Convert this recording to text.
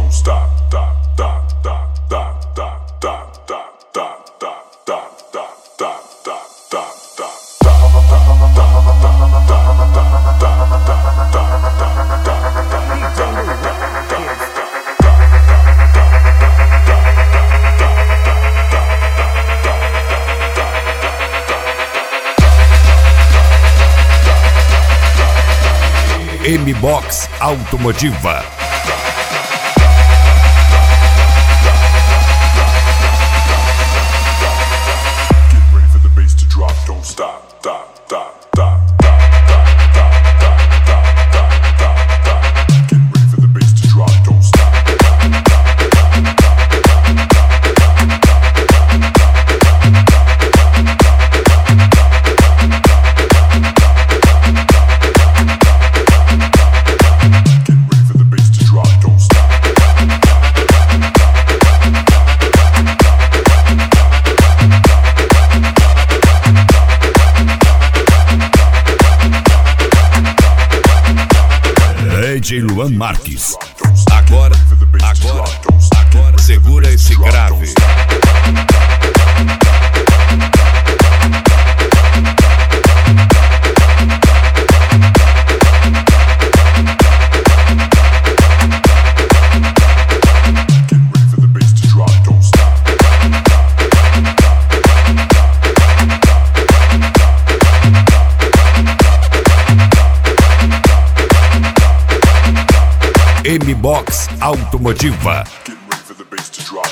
don't stop. Da da da da da da da da da da da da da da. M-Box Automotiva. Get ready for the bass to drop, don't stop. Da da da. DJ Luan Marques. Agora, segura esse grave. M-Box Automotiva. Get ready for the bass to drop.